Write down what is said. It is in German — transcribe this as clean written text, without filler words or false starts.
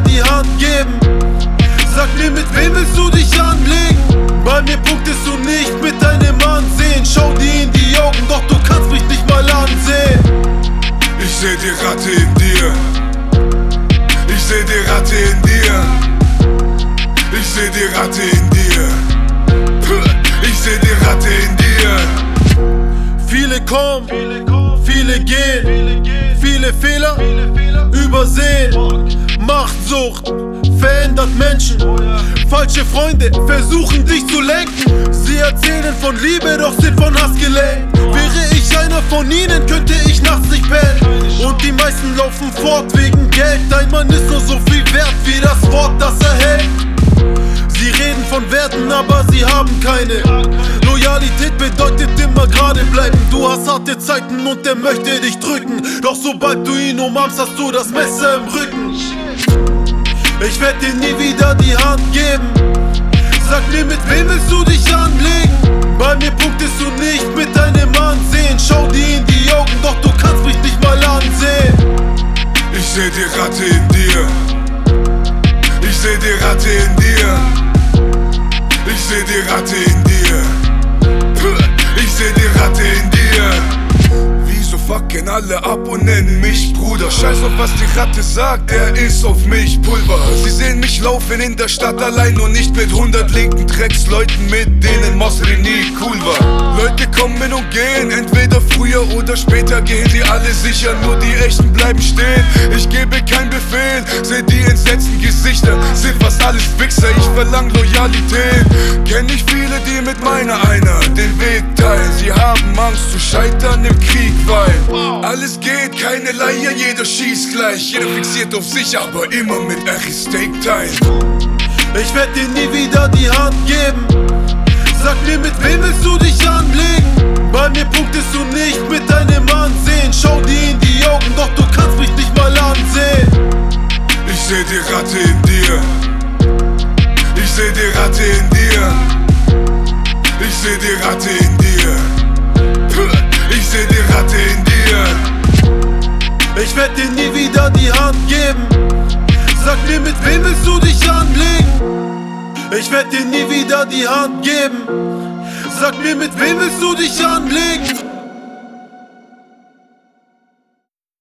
die Hand geben. Sag mir, mit wem willst du dich anlegen? Bei mir punktest du nicht mit deinem Ansehen. Schau dir in die Augen, doch du kannst mich nicht mal ansehen. Ich seh die Ratte in dir. Ich seh die Ratte in dir. Ich seh die Ratte in dir. Ich seh die Ratte in dir. Viele kommen, viele gehen, viele Fehler übersehen. Machtsucht verändert Menschen. Falsche Freunde versuchen dich zu lenken. Sie erzählen von Liebe, doch sind von Hass gelenkt. Wäre ich einer von ihnen, könnte ich nachts nicht pennen. Und die meisten laufen fort wegen Geld. Ein Mann ist nur so viel wert wie das Wort, das er hält. Sie reden von Werten, aber sie haben keine. Loyalität bedeutet immer gerade bleiben. Du hast harte Zeiten und der möchte dich drücken. Doch sobald du ihn umarmst, hast du das Messer im Rücken. Ich werd dir nie wieder die Hand geben. Sag mir, mit wem willst du dich anlegen? Bei mir punktest du nicht mit deinem Ansehen. Schau dir in die Augen, doch du kannst mich nicht mal ansehen. Ich seh die Ratte in dir. Ich seh die Ratte in dir. Ich seh die Ratte in dir. Ich seh die Ratte in dir. Wieso fucken alle ab und nennen mich Bruder? Scheiß auf was die Ratte sagt, er ist auf mich Pulver. Sie sehen mich laufen in der Stadt allein und nicht mit 100 linken Drecksleuten, mit denen Mosri nie cool war. Leute kommen und gehen, entweder früher oder später gehen sie alle sicher, nur die Echten bleiben stehen. Ich gebe keinen Befehl, seh die entsetzten Gesichter, sind fast alles Wichser, ich verlang Loyalität. Kenn ich viele, die mit meiner einer den Weg teilen. Sie haben Angst zu scheitern im Krieg, weil alles geht, keine Leier, jeder schießt gleich. Jeder fixiert auf sich, aber immer mit Steak teilen. Ich werd dir nie wieder die Hand geben. Sag mir, mit wem willst du dich anlegen? Bei mir punktest du nicht mit deinem Ansehen. Schau dir in die Augen, doch du kannst mich nicht mal ansehen. Ich seh die Ratte in dir. Ich seh die Ratte in dir. Ich seh die Ratte in dir. Ich seh die Ratte in dir. Ich werd dir nie wieder die Hand geben. Sag mir, mit wem willst du dich anlegen? Ich werd dir nie wieder die Hand geben. Sag mir, mit wem willst du dich anlegen?